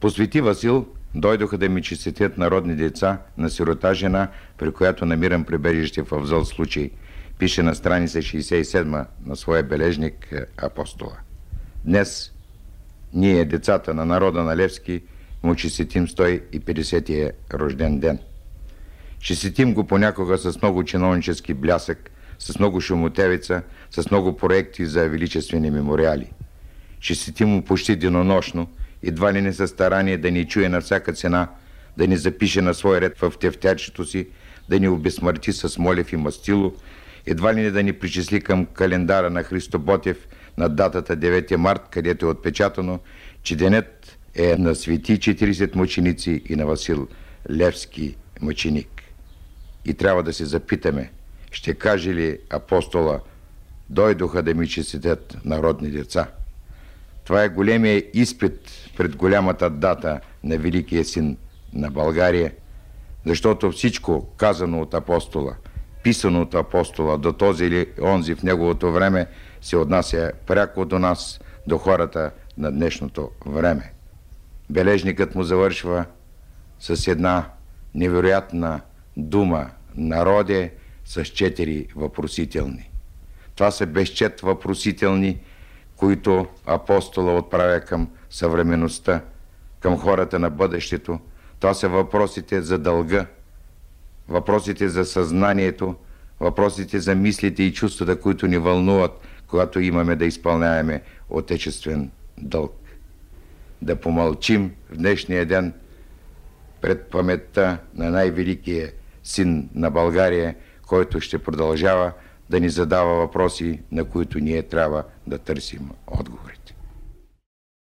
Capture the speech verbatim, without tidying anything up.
По Свети Васил дойдоха да ми честитят народни деца на сирота жена, при която намирам прибежище в зъл случай, пише на страница шейсет и седма на своя бележник апостола. Днес ние, децата на народа на Левски, му честитим сто и петдесетия рожден ден. Честитим го понякога с много чиновнически блясък, с много шумотевица, с много проекти за величествени мемориали. Честитим му почти денонощно, едва ли не със старание да ни чуе на всяка цена, да ни запише на свой ред в тефтерчето си, да ни обезсмърти с молев и мастило, едва ли не да ни причисли към календара на Христо Ботев на датата девети март, където е отпечатано, че денят е на свети четиридесет мъченици и на Васил Левски мъченик. И трябва да се запитаме, ще каже ли апостола: дойдоха да ми честитят народни деца? Това е големия изпит пред голямата дата на Великия син на България, защото всичко казано от апостола, писано от апостола до този или онзи в неговото време се отнася пряко до нас, до хората на днешното време. Бележникът му завършва с една невероятна дума народе с четири въпросителни. Това са безчет въпросителни, които апостола отправя към съвременността, към хората на бъдещето. Това са въпросите за дълга, въпросите за съзнанието, въпросите за мислите и чувствата, които ни вълнуват, когато имаме да изпълняваме отечествен дълг. Да помълчим в днешния ден пред паметта на най-великия син на България, който ще продължава да ни задава въпроси, на които ние трябва да търсим отговорите.